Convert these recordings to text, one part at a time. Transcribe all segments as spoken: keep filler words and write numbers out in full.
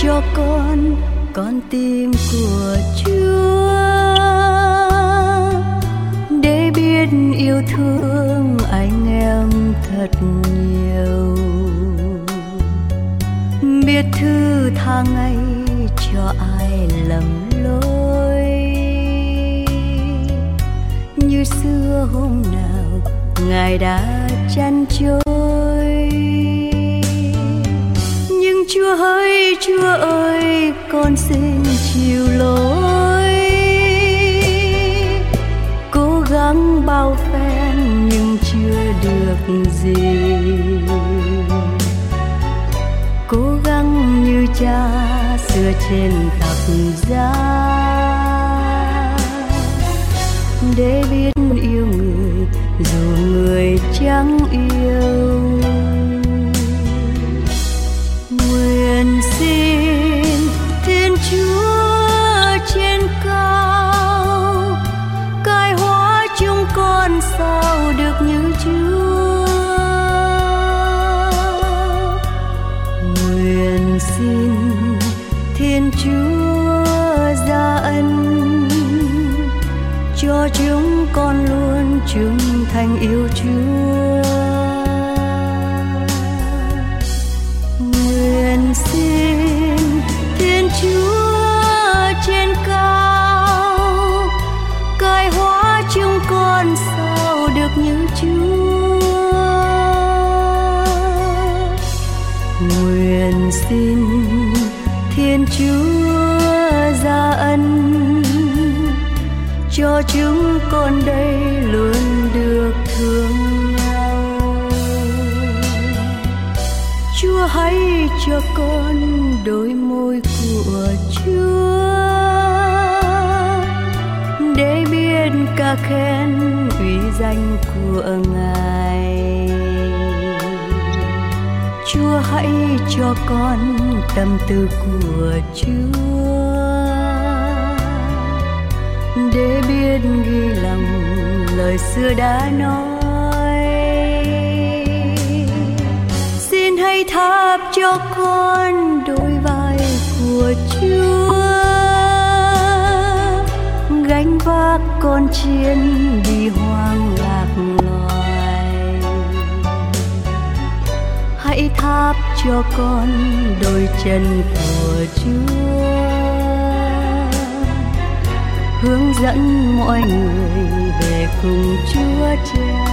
cho con con tim của Chúa, để biết yêu thương anh em thật nhiều, biết thứ tha ngay cho ai lầm lỗi. Như xưa hôm nào Ngài đã chăn trôi, nhưng Chúa ơi, Chúa ơi, con xin chịu lỗi. Cố gắng bao phen nhưng chưa được gì, cố gắng như cha xưa trên thập giá, để biết yêu người dù người chẳng yêu. Nguyện xin Thiên Chúa trên cao cai hóa chúng con sao được như Chúa. Nguyện xin Thiên Chúa ra ân cho chúng con luôn trung thành yêu Chúa. Nguyện xin Thiên Chúa trên cao cai hóa chúng con sao được như Chúa. Nguyện xin Thiên Chúa ra ân cho chúng con đây luôn được thương nhau. Chúa hãy cho con đôi môi của Chúa, để biết ca khen uy danh của Ngài. Chúa hãy cho con tâm tư của Chúa, để biết ghi lòng lời xưa đã nói. Xin hãy thắp cho con đôi vai của Chúa, gánh vác con chiên đi hoang lạc loài. Hãy thắp cho con đôi chân của Chúa, hướng dẫn mọi người về cùng Chúa Cha.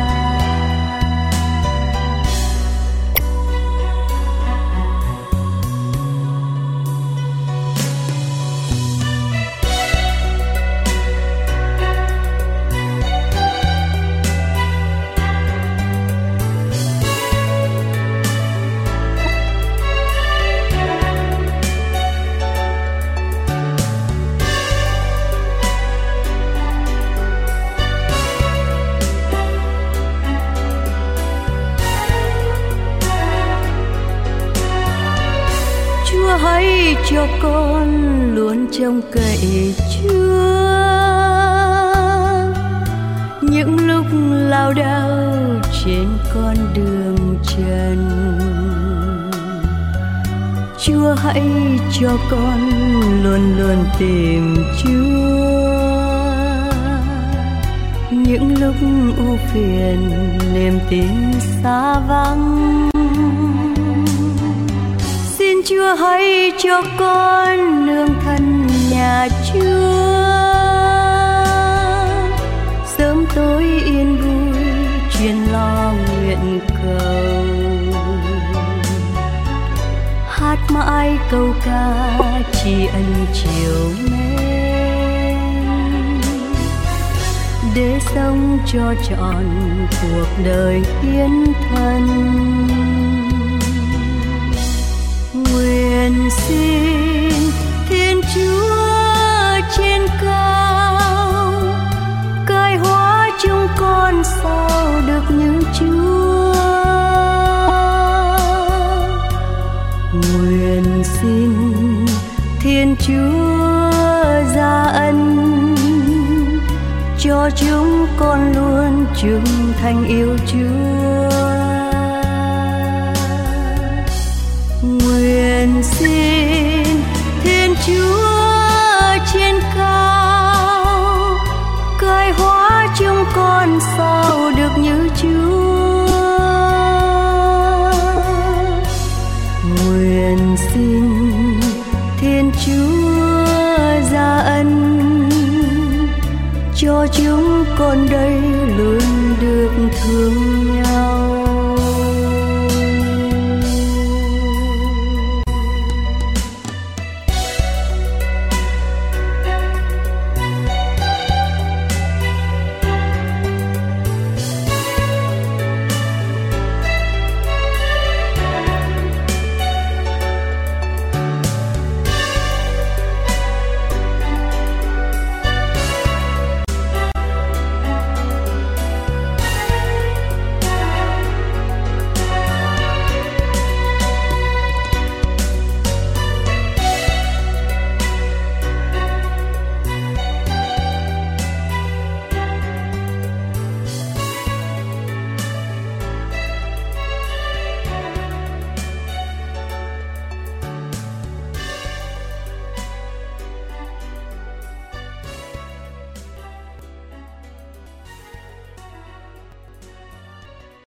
Hãy cho con luôn trông cậy Chúa, những lúc lao đao trên con đường trần. Chúa hãy cho con luôn luôn tìm Chúa, những lúc ưu phiền niềm tin xa vắng. Chúa hãy cho con nương thân nhà Chúa, sớm tối yên vui chuyên lo nguyện cầu. Hát mãi câu ca tri ân chiều mến, để sống cho trọn cuộc đời hiến thân. Nguyện xin Thiên Chúa trên cao cai hóa chúng con sao được như Chúa. Nguyện xin Thiên Chúa ra ân cho chúng con luôn trung thành yêu Chúa. Nguyện nguyện xin Thiên Chúa trên cao cai hóa chúng con sao được như Chúa. Nguyện xin Thiên Chúa gia ân cho chúng con đây luôn được thương